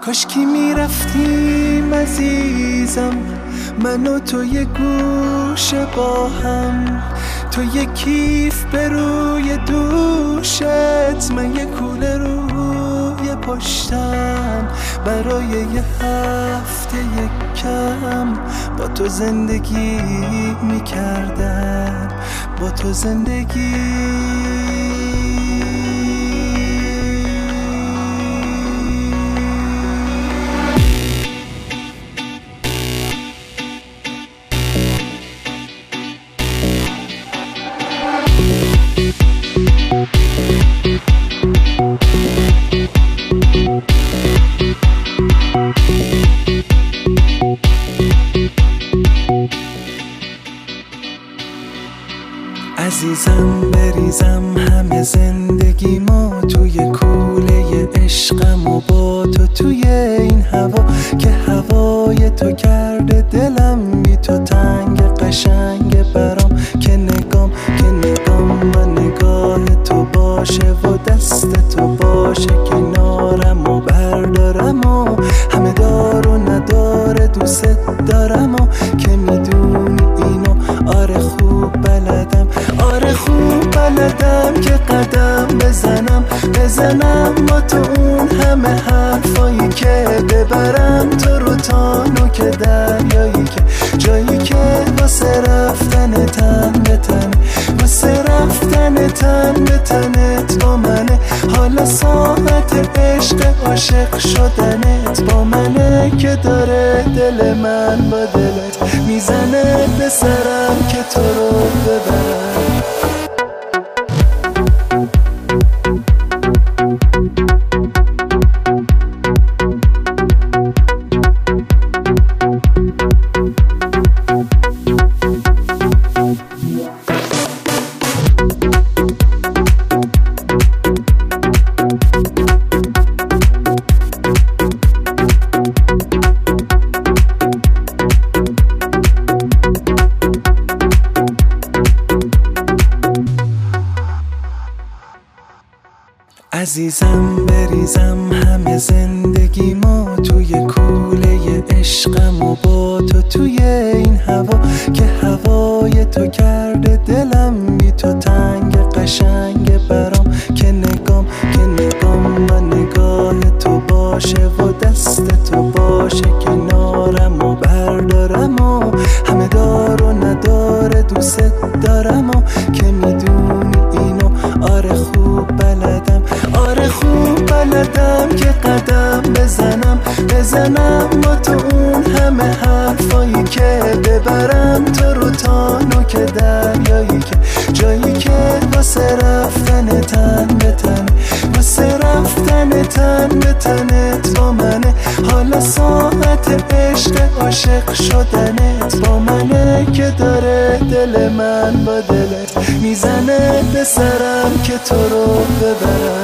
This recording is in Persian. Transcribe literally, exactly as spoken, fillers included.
کاشکی میرفتیم عزیزم، من و تو یه گوشه با هم، تو یه کیف به روی دوشت، من یه کوله روی پشتم، برای یه هفته یک کم با تو زندگی میکردم، با تو زندگی. عزیزم بریزم همه زندگی ما توی کوله عشقم و با تو توی این هوا، که هوای تو کرده دلم بی تو تنگ قشنگ برام، که نگام که نگام و نگاه تو باشه و دست تو باشه کنارم و بردارم و همه دار و نداره دوست دارم و که میدونی اینو آره خوب بلدم، آره خوب بلدم که قدم بزنم بزنم با تو اون همه حرفایی که ببرم تو رو تا نوک دریایی، که جایی که واسه رفتن تن به تن، واسه رفتن تن به تنت با منه، حالا ساعت عشق عاشق شدنت با منه، که داره دل من با دلت میزنه به سرم که تو رو ببرم. عزیزم بریزم همه زندگی ما توی کوله عشقم و با تو توی این هوا، که هوای تو کرده دلم بی تو تنگ قشنگ برام، که نگام که نگام و نگاه تو باشه و دست تو باشه کنارم و بردارم و همه دار و نداره دوست دارم و که میدونی اینو آره خوب بلدم، آره خوب بلدم که قدم بزنم بزنم با تو اون همه حرفایی که ببرم تو رو تا نوک دریایی، که جایی که واسه رفتن تن به تن، واسه رفتن تن به تنت با منه، حالا ساعت عشق عاشق شدنت با منه، که داره دل من با دلت میزنه به سرم که تو رو ببرم.